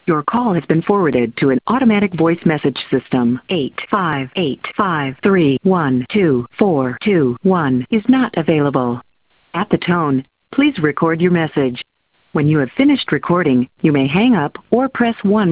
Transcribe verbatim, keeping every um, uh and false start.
Your call has been forwarded to an automatic voice message system. eight five eight five three one two four two one is not available. At the tone, please record your message. When you have finished recording, you may hang up or press one